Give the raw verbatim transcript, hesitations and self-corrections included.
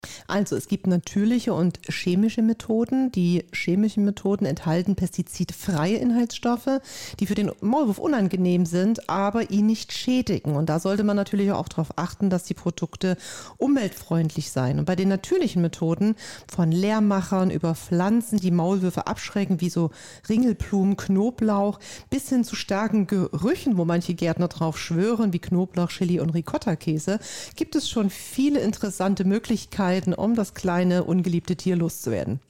Also es gibt natürliche und chemische Methoden. Die chemischen Methoden enthalten pestizidfreie Inhaltsstoffe, die für den Maulwurf unangenehm sind, aber ihn nicht schädigen. Und da sollte man natürlich auch darauf achten, dass die Produkte umweltfreundlich seien. Und bei den natürlichen Methoden von Leermachern über Pflanzen, die Maulwürfe abschrecken, wie so Ringelblumen, Knoblauch, bis hin zu starken Gerüchen, wo manche Gärtner drauf schwören, wie Knoblauch, Chili und Ricotta-Käse, gibt es schon viele interessante Möglichkeiten, um das kleine, ungeliebte Tier loszuwerden.